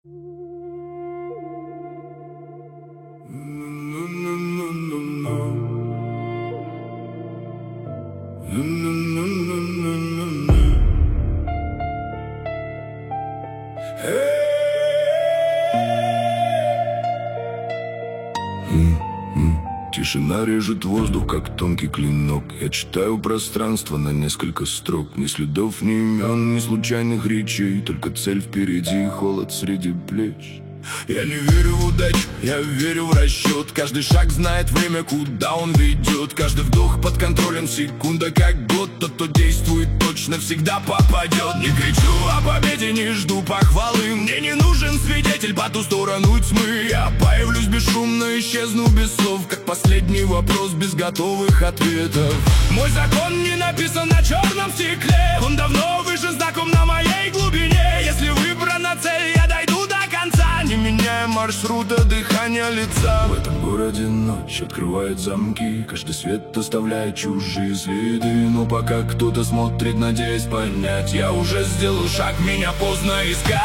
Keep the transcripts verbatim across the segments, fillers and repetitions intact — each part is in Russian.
Тишина режет воздух, как тонкий клинок. Я читаю пространство на несколько строк. Ни следов, ни имен, ни случайных речей. Только цель впереди, холод среди плеч. Я не верю в удачу, я верю в расчет. Каждый шаг знает время, куда он ведет. Каждый вдох под контролем, секунда как год. Тот, кто действует точно, всегда попадет. Не кричу о победе, не жду похвалы. Мне не нужен свидетель по ту сторону тьмы. Я появлюсь бесшумно, исчезну без слов, как последний вопрос без готовых ответов. Мой закон не написан на черном стекле. Он давно выше знаком на моей глубине. Если выбрана цель, я дойду до конца, не меняя маршрута, дыхания лица. В этом городе ночь открывает замки. Каждый свет оставляет чужие следы. Но пока кто-то смотрит, надеясь понять, я уже сделал шаг, меня поздно искать.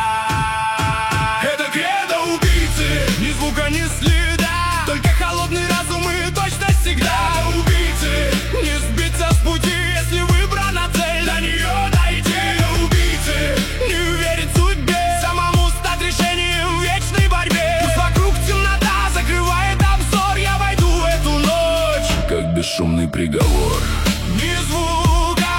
Это кредо убийцы, ни звука, ни следа. Только холодный разум и точность всегда. Убийцы, не сбиться с пути, если выбрана цель, до нее дойти. Убийцы, не верить судьбе, самому стать решением в вечной борьбе. Пусть вокруг темнота закрывает обзор, я войду в эту ночь, как бесшумный приговор. Ни звука,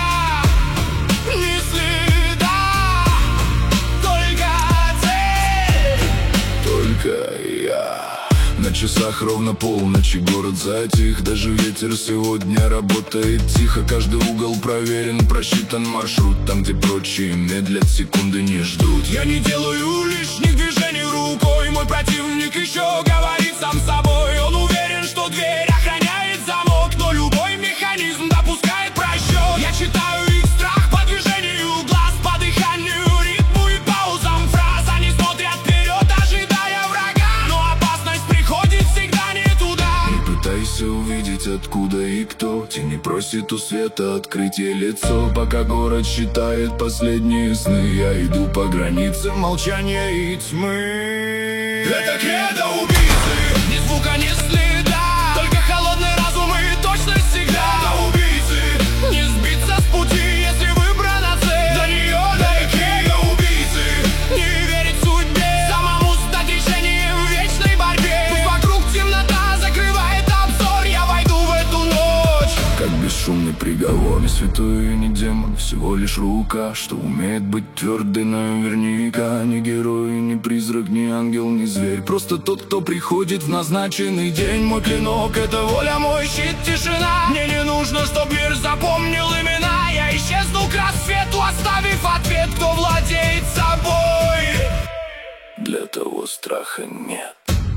ни следа, только цель, только я. На часах ровно полночи, город затих. Даже ветер сегодня работает тихо. Каждый угол проверен, просчитан маршрут. Там, где прочие медлят, секунды не ждут. Я не делаю лишних движений рукой. Мой противник еще говорит сам с собой. Он уверен, что дверь охраняет замок, но любой механизм допускает просчет. Я читаю их страх по движению глаз, по дыханию, ритму и паузам фраз. Они смотрят вперед, ожидая врага, но опасность приходит всегда не туда. Не пытайся увидеть, откуда и кто. Тени просит у света открытие лицо. Пока город считает последние сны, я иду по границе молчания и тьмы. Это кредо убийцы, ни звука, ни следа. Только холодный разум и точность всегда. Да, убийцы, не сбиться с пути, если выбрана цель, до нее дойти. Да, убийцы, не верить судьбе, самому стать решением в вечной борьбе. Пусть вокруг темнота закрывает обзор, я войду в эту ночь, как бесшумный приговор. Не святой и не демон, всего лишь рука, что умеет быть твердой наверняка. Не герой, не призрак, не ангел, не зверь, просто тот, кто приходит в назначенный день. Мой клинок — это воля, мой щит — тишина. Мне не нужно, чтоб мир запомнил имена. Я исчезну к рассвету, оставив ответ, кто владеет собой. Для того страха нет.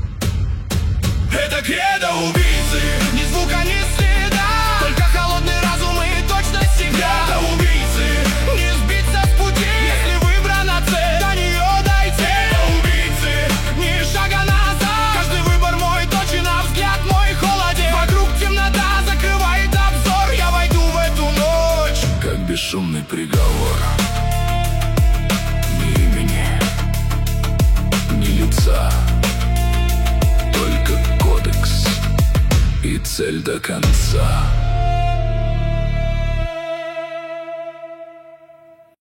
Это кредо убийцы, ни звука, ни следа. Только холодный разум и точность всегда.